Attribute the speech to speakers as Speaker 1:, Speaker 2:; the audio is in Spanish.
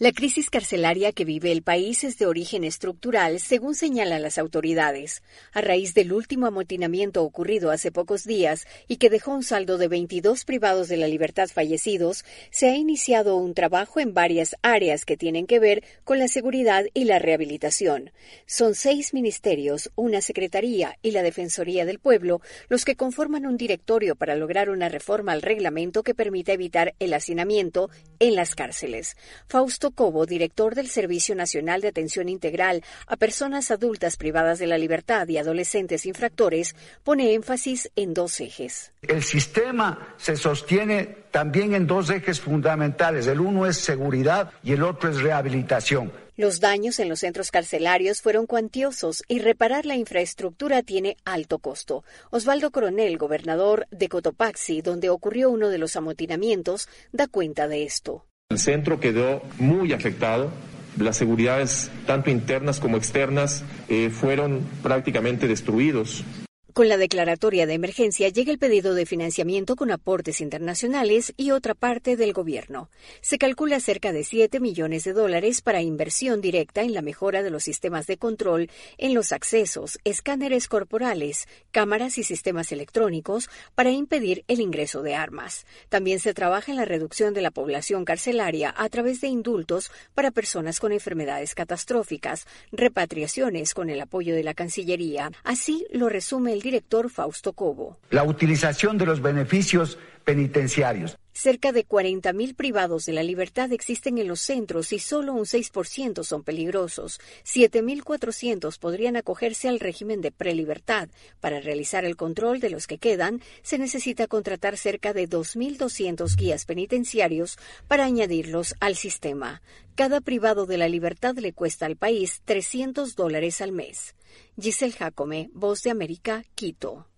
Speaker 1: La crisis carcelaria que vive el país es de origen estructural, según señalan las autoridades. A raíz del último amotinamiento ocurrido hace pocos días y que dejó un saldo de 22 privados de la libertad fallecidos, se ha iniciado un trabajo en varias áreas que tienen que ver con la seguridad y la rehabilitación. Son 6 ministerios, una secretaría y la Defensoría del Pueblo los que conforman un directorio para lograr una reforma al reglamento que permita evitar el hacinamiento en las cárceles. Fausto Cobo, director del Servicio Nacional de Atención Integral a Personas Adultas Privadas de la Libertad y Adolescentes Infractores, pone énfasis en 2 ejes.
Speaker 2: El sistema se sostiene también en 2 ejes fundamentales. El uno es seguridad y el otro es rehabilitación.
Speaker 1: Los daños en los centros carcelarios fueron cuantiosos y reparar la infraestructura tiene alto costo. Osvaldo Coronel, gobernador de Cotopaxi, donde ocurrió uno de los amotinamientos, da cuenta de esto.
Speaker 3: El centro quedó muy afectado. Las seguridades, tanto internas como externas, fueron prácticamente destruidos.
Speaker 1: Con la declaratoria de emergencia llega el pedido de financiamiento con aportes internacionales y otra parte del gobierno. Se calcula cerca de $7 millones para inversión directa en la mejora de los sistemas de control en los accesos, escáneres corporales, cámaras y sistemas electrónicos para impedir el ingreso de armas. También se trabaja en la reducción de la población carcelaria a través de indultos para personas con enfermedades catastróficas, repatriaciones con el apoyo de la Cancillería. Así lo resume el director Fausto Cobo.
Speaker 2: La utilización de los beneficios penitenciarios.
Speaker 1: Cerca de 40.000 privados de la libertad existen en los centros y solo un 6% son peligrosos. 7.400 podrían acogerse al régimen de prelibertad. Para realizar el control de los que quedan, se necesita contratar cerca de 2.200 guías penitenciarios para añadirlos al sistema. Cada privado de la libertad le cuesta al país $300 al mes. Giselle Jacome, Voz de América, Quito.